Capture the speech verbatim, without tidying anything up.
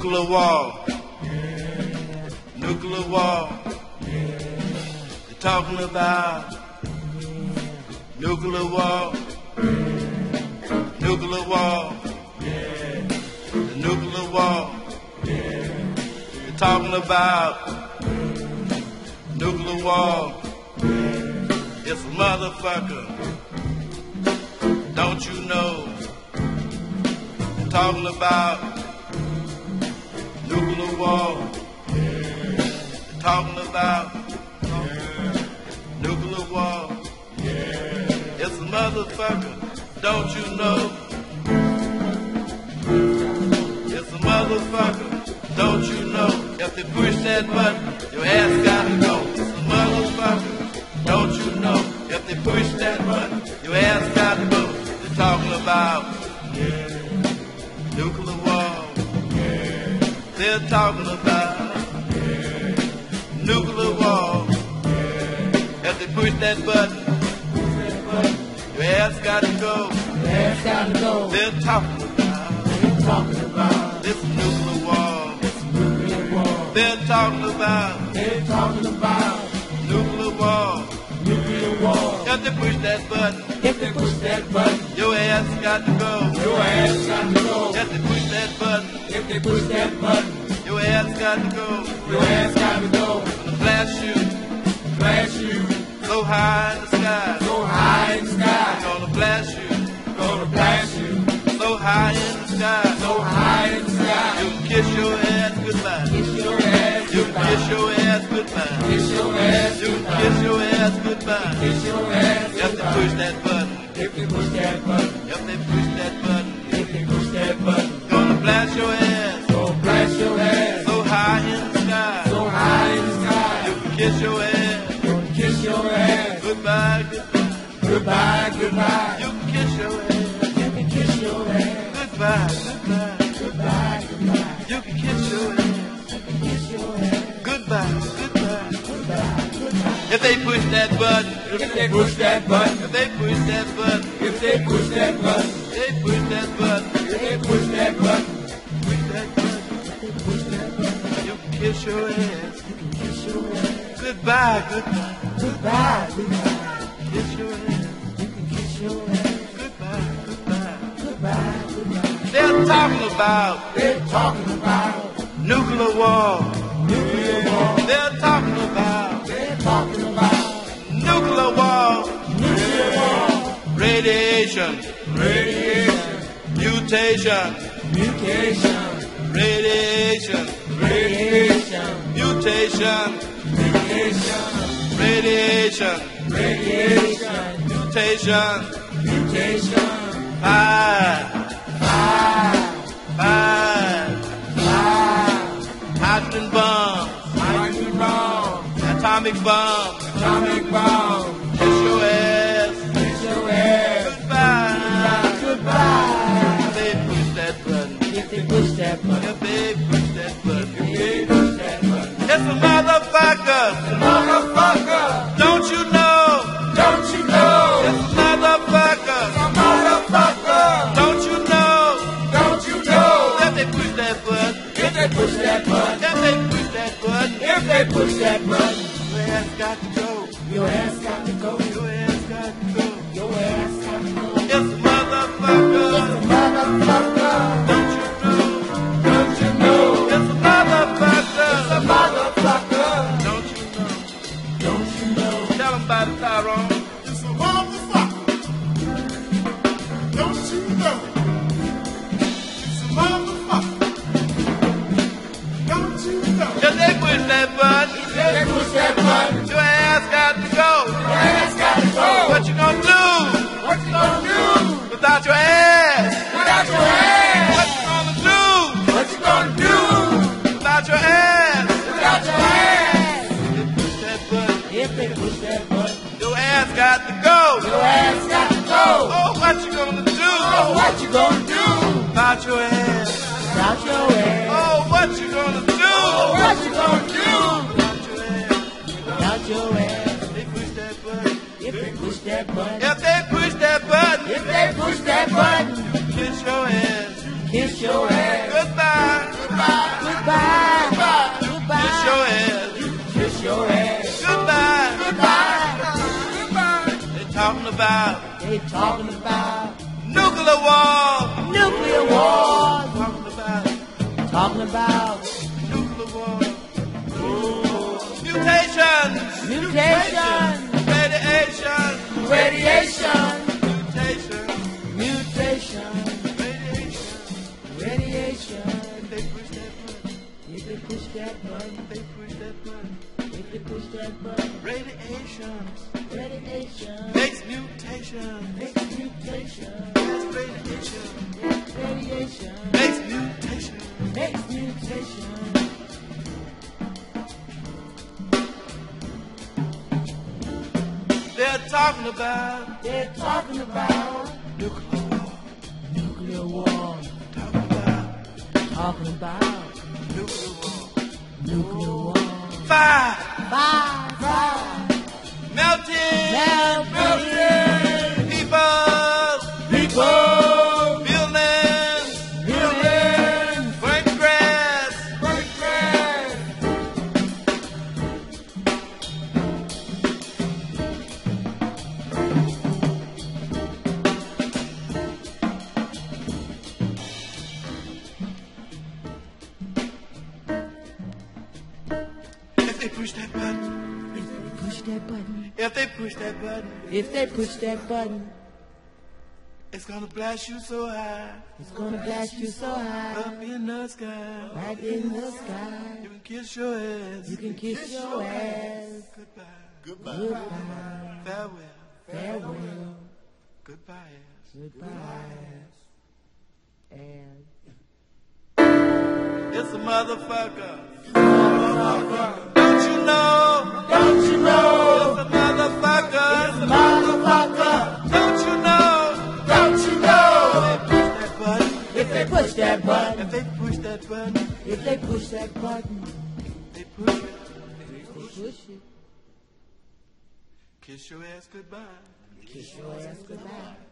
Nuclear war. Nuclear war. They're talking about nuclear war. Nuclear war. The nuclear war. They're talking about nuclear war. It's a motherfucker. Don't you know? They're talking about nuclear war. They're talking about nuclear war. It's a motherfucker. Don't you know? It's a motherfucker. Don't you know? If they push that button, your ass gotta go. It's a motherfucker. Don't you know? If they push that button, your ass gotta go. They're talking about nuclear war. They're talking about nuclear war. If they push that button, your ass gotta go. Your ass gotta go. They're talking about, They're talking about this nuclear war. this nuclear war. They're talking about They're talking about nuclear war. nuclear war. If they push that button, If they push that button, your ass got to go. your ass got to go. If they push that button, If they push that button, your ass got to go. your ass got to go. Gonna blast you Blast you so high in the sky. so high in the sky. Gonna blast you Gonna blast you so high in the sky. so high in the You sky. can kiss your ass goodbye. Kiss your ass You can goodbye. kiss your ass goodbye. Kiss your ass You can goodbye. kiss your ass goodbye. Kiss your ass If they push goodbye. that button, If they push that button, if they push that button, if they push that button, gonna blast your ass gonna blast your ass so high in the sky. so high in the sky. You can kiss your ass Gonna kiss your ass goodbye, goodbye. goodbye, goodbye. You can kiss your ass You can kiss your ass goodbye, goodbye. goodbye, goodbye. You can kiss your ass You can kiss your ass goodbye, goodbye. goodbye, goodbye. If they push that button, If they push that button, if they push that button, if they push that button, they push that button, if they push that button, push that button. they push that button. You can kiss your ass You can kiss your ass goodbye, goodbye. goodbye, goodbye. Kiss your ass You can kiss your ass goodbye, goodbye. goodbye, goodbye. They're talking about They're talking about nuclear war. nuclear war. They're talking about They're talking about nuclear war. nuclear war. Radiation, Radiation, mutation, mutation, radiation, radiation, mutation, mutation, radiation, radiation, mutation. mutation. Five, Five, five, five, hydrogen bomb, hydrogen bomb, atomic bomb. atomic bomb. Kiss your ass Kiss your ass goodbye. goodbye. If they push that button, If they push that button, if they push that button, if they push that button, it's a motherfucker. motherfucker, Don't you know? don't you know? It's a motherfucker. Motherfucker, Don't you know? don't you know? If they push that button, If they push that button, if they push that button, if they push that button, your ass got to go. your ass got to go. Your ass got to go. Your ass got to go. It's a motherfucker. Motherfucker, Don't you know? don't you know? It's a motherfucker. A motherfucker, Don't you know? don't you know? Tell them about it, Tyrone. It's a motherfucker. Don't you know? It's a motherfucker. Don't you know? If they push that button, If they push that button, your ass got to go. your ass got to go. What you gonna do What you gonna do without your ass? without your ass? What you gonna do What you gonna do without your ass? without your ass? If they push that button, If they push that button, your ass got to go. your ass got to go. Oh, what you gonna do Oh, what you gonna do without your ass? without your ass? Oh, what you gonna do Oh, what you gonna do without your ass? without your ass? If they push that button, If they push that button, if they push that button, if they push that button, kiss your ass kiss your ass goodbye. goodbye. They're talking about nuclear war. nuclear wars. Talking about Talking about nuclear war. Mutations. mutation, Radiation. radiation, Mutation. mutation, Radiation. radiation. If they push that button, If they push that button, if they push that if they push that button. button, Radiation radiation makes mutation. makes mutation. Yes, radiation Radiation makes mutation. makes mutation. They're talking about They're talking about nuclear war. nuclear war. Talking about Talking about nuclear war. nuclear war. Fire Fire, fire, melting. melting, People, people, buildings, buildings, burnt grass. burnt grass. If they push that button, Push that button. if they push that button, If they push that button, it's gonna blast you so high it's gonna blast you so high, up in the sky. right in the sky. You can kiss your ass. You can kiss your ass. Goodbye. Goodbye, Farewell. farewell, Goodbye. ass. goodbye, and It's a motherfucker. Don't you know? don't you know, It's a motherfucker. motherfucker, Don't you know? don't you know? If they push that button, If they push that if button, they push that button, if they push that button, they push it. they push it, Kiss your ass goodbye. kiss your ass goodbye.